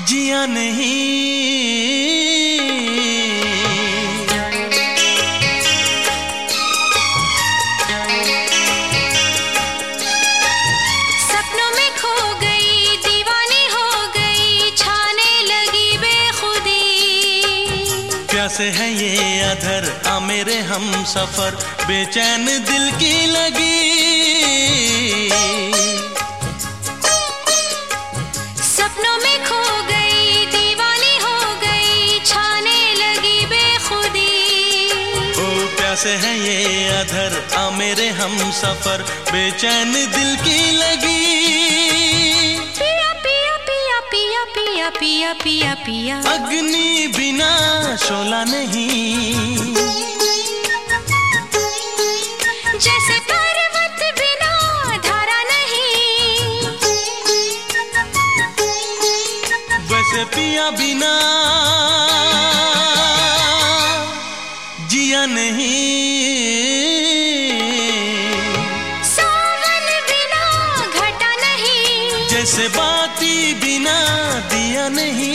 जिया नहीं। सपनों में खो गई, दीवानी हो गई, छाने लगी बेखुदी। प्यासे है ये अधर आ मेरे हम सफर, बेचैन दिल की लगी। सपनों में खो गई, दीवानी हो गई, छाने लगी बेखुदी। ओ प्यासे है ये अधर आ मेरे हम सफर, बेचैन दिल की लगी। पिया पिया पिया पिया पिया पिया पिया पिया, अग्नि बिना शोला नहीं, जैसे पर्वत बिना धारा नहीं। वैसे पिया बिना जिया नहीं। सावन बिना घटा नहीं, जैसे बाती बिना दिया नहीं।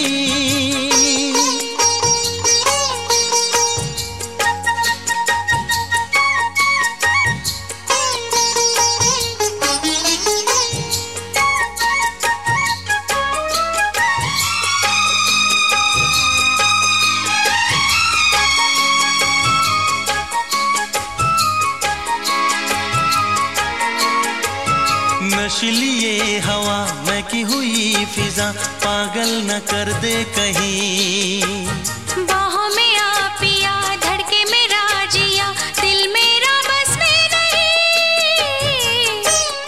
नशीली ये हवा मैं की हुई फिजा, पागल न कर दे कहीं। बाहों में आ पिया, धड़के मेरा जिया, दिल मेरा बस में नहीं।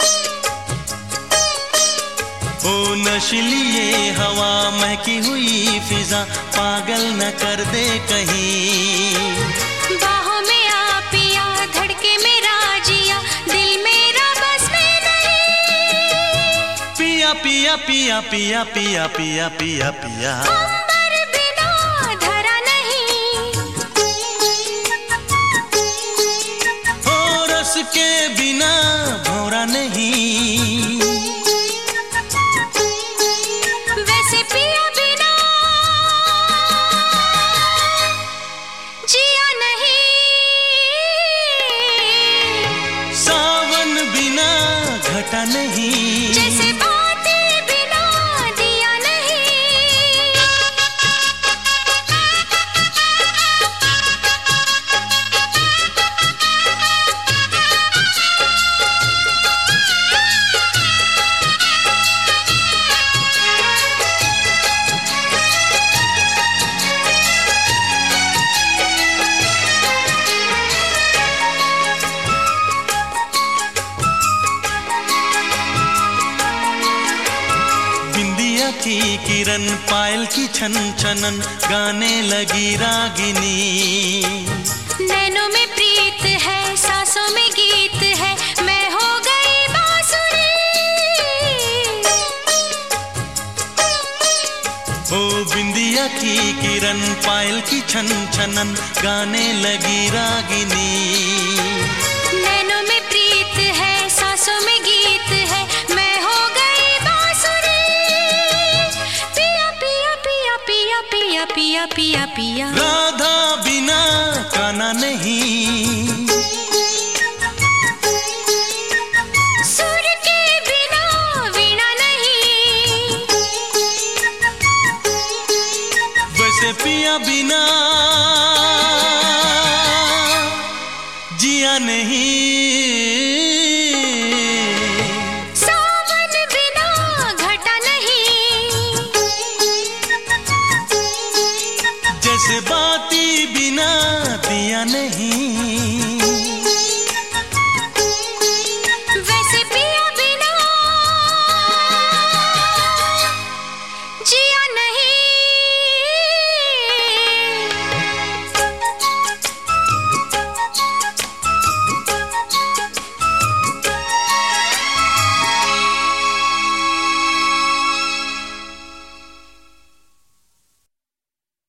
ओ नशीली ये हवा मैं की हुई फिजा, पागल न कर दे कहीं। बाहों में आ पिया, धड़के मेरा जिया, दिल मेरा बस में नहीं। पिया पिया पिया पिया पिया पिया पिया पिया, अंबर बिना धरा नहीं, हो रस के बिना भौरा नहीं। वैसे पिया बिना जिया नहीं। सावन बिना घटा नहीं, जैसे बाती बिना दिया नहीं। बिंदिया की किरण पायल की छन छनन, गाने लगी रागिनी। नैनों में प्रीत है, सांसों में गीत है, मैं हो गई बांसुरी। ओ बिंदिया की किरण पायल की छन छनन, गाने लगी रागिनी। नैनों में प्रीत है, सांसों में गीत है, मैं हो गई बांसुरी। पिया पिया पिया पिया पिया पिया पिया पिया, राधा बिना काना नहीं, सुर के बिना वीणा नहीं। वैसे पिया बिना जिया नहीं।